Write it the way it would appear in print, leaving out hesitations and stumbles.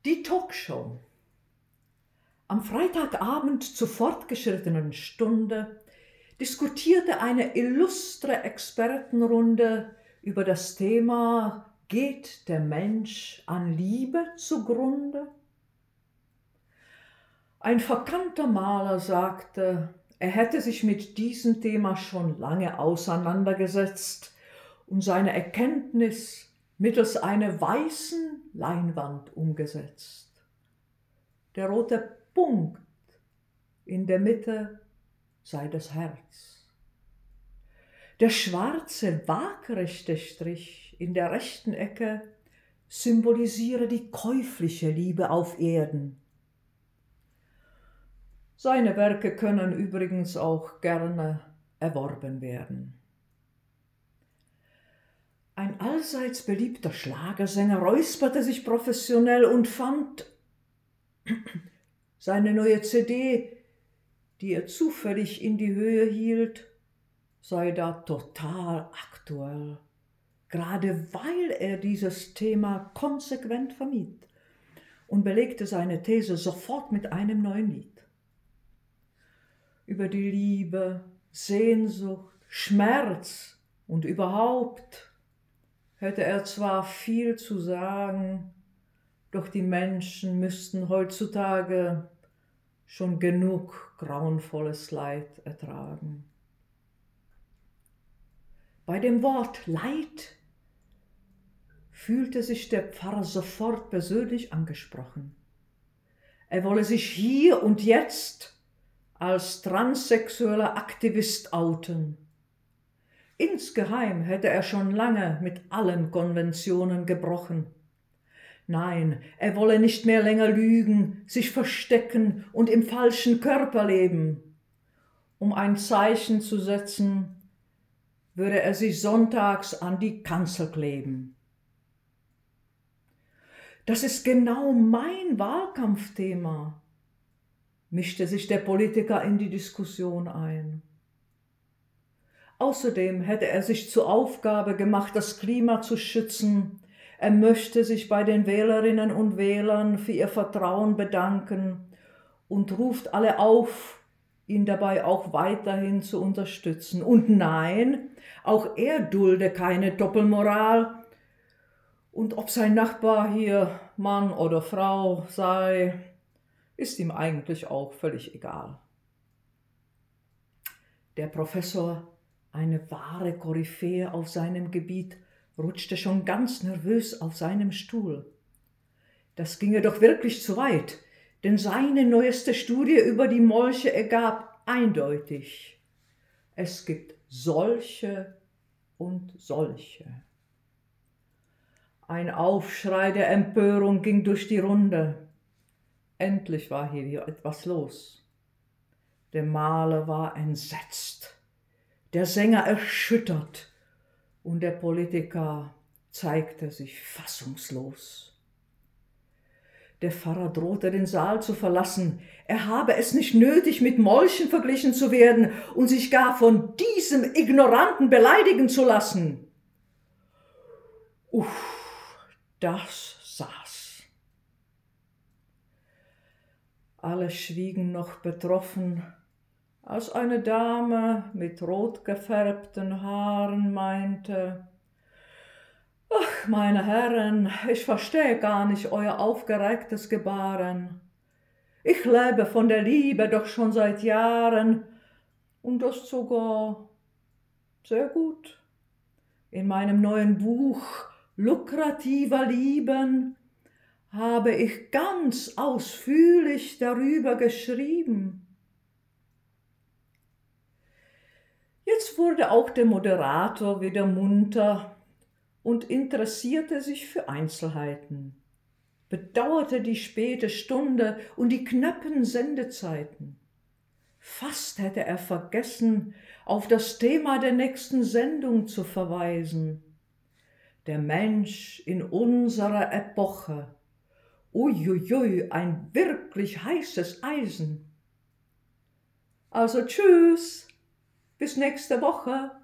Die Talkshow. Am Freitagabend zur fortgeschrittenen Stunde diskutierte eine illustre Expertenrunde über das Thema: Geht der Mensch an Liebe zugrunde? Ein verkannter Maler sagte, er hätte sich mit diesem Thema schon lange auseinandergesetzt und seine Erkenntnis mittels einer weißen Leinwand umgesetzt. Der rote Punkt in der Mitte sei das Herz. Der schwarze, waagrechte Strich in der rechten Ecke symbolisiere die käufliche Liebe auf Erden. Seine Werke können übrigens auch gerne erworben werden. Ein allseits beliebter Schlagersänger räusperte sich professionell und fand seine neue CD, die er zufällig in die Höhe hielt, sei da total aktuell, gerade weil er dieses Thema konsequent vermied, und belegte seine These sofort mit einem neuen Lied. Über die Liebe, Sehnsucht, Schmerz und überhaupt hätte er zwar viel zu sagen, doch die Menschen müssten heutzutage schon genug grauenvolles Leid ertragen. Bei dem Wort Leid fühlte sich der Pfarrer sofort persönlich angesprochen. Er wolle sich hier und jetzt als transsexueller Aktivist outen. Insgeheim hätte er schon lange mit allen Konventionen gebrochen. Nein, er wolle nicht mehr länger lügen, sich verstecken und im falschen Körper leben. Um ein Zeichen zu setzen, würde er sich sonntags an die Kanzel kleben. Das ist genau mein Wahlkampfthema, mischte sich der Politiker in die Diskussion ein. Außerdem hätte er sich zur Aufgabe gemacht, das Klima zu schützen. Er möchte sich bei den Wählerinnen und Wählern für ihr Vertrauen bedanken und ruft alle auf, ihn dabei auch weiterhin zu unterstützen. Und nein, auch er dulde keine Doppelmoral. Und ob sein Nachbar hier Mann oder Frau sei, ist ihm eigentlich auch völlig egal. Der Professor, eine wahre Koryphäe auf seinem Gebiet, rutschte schon ganz nervös auf seinem Stuhl. Das ginge doch wirklich zu weit, denn seine neueste Studie über die Molche ergab eindeutig: Es gibt solche und solche. Ein Aufschrei der Empörung ging durch die Runde. Endlich war hier etwas los. Der Maler war entsetzt, der Sänger erschüttert und der Politiker zeigte sich fassungslos. Der Pfarrer drohte, den Saal zu verlassen. Er habe es nicht nötig, mit Molchen verglichen zu werden und sich gar von diesem Ignoranten beleidigen zu lassen. Das saß. Alle schwiegen noch betroffen, als eine Dame mit rot gefärbten Haaren meinte: »Ach, meine Herren, ich verstehe gar nicht euer aufgeregtes Gebaren. Ich lebe von der Liebe doch schon seit Jahren und das sogar sehr gut. In meinem neuen Buch »Lukrativer Lieben« habe ich ganz ausführlich darüber geschrieben.« Jetzt wurde auch der Moderator wieder munter und interessierte sich für Einzelheiten, bedauerte die späte Stunde und die knappen Sendezeiten. Fast hätte er vergessen, auf das Thema der nächsten Sendung zu verweisen: Der Mensch in unserer Epoche. Uiuiui, ein wirklich heißes Eisen. Also tschüss, bis nächste Woche.